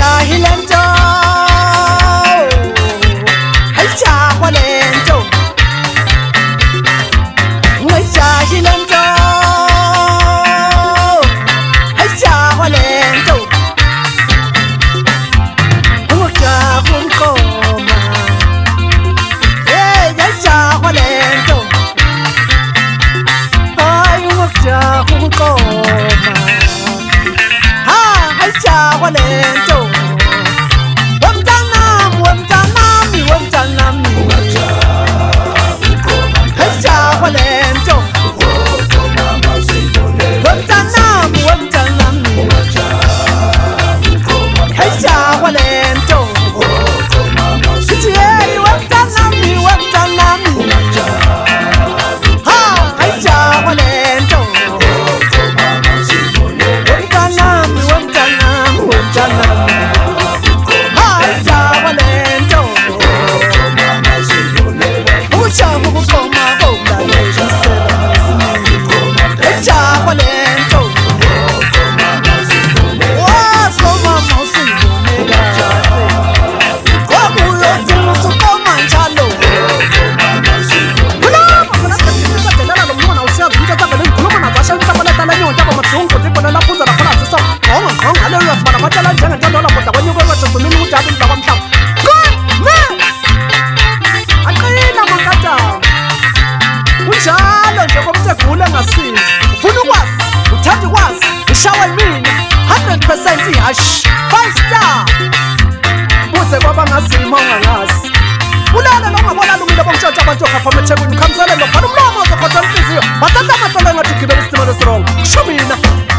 Ungayijahilento, hayijahwalento, ungayijahilento, hayijahwalento, ungajaha umkoma, hey, hayijahwalento, ay, ungajaha umkoma. Hayijahwalento, wemntanami, wemntanami, wemntanami, hayijahwalento, wemntanami, wemntanami, hayijahwalento, sithi hey wemntanami, wemntanami, ha hayijahwalento, wemntanami, wemntanami, wemntanami, hayijahwalento, ujaha ukukoma owulalekisela hayijahwalento, wakoma mawusibone kahle, kwakuyodinga usukoma njalo. Kulapho khona sisadelela lo mntwana usiyazi into zakhe lengikhuluma nabasha mhlabalatala nyonta bamatsungu ndibona laphuza lakhona ziso ngonga ngonga leyo yasibana batshela njengentando lapho kwenyuke kwejozumini udaba indaba mhlaba aqina mankatama kunjalo nje komsegule engasizi ufuna ukwazi uthanda ukwazi ushawa yimina 100% ihash 5 star buze kwabangazima ongangazi ulele lo ungabona lumile bomtshontsha abantu ongafama ethekwini ukhamselelo bhala umlomo ozokhotha inhliziyo bathatha amahlolo engathi ugibela isitimela esirongo kusho mina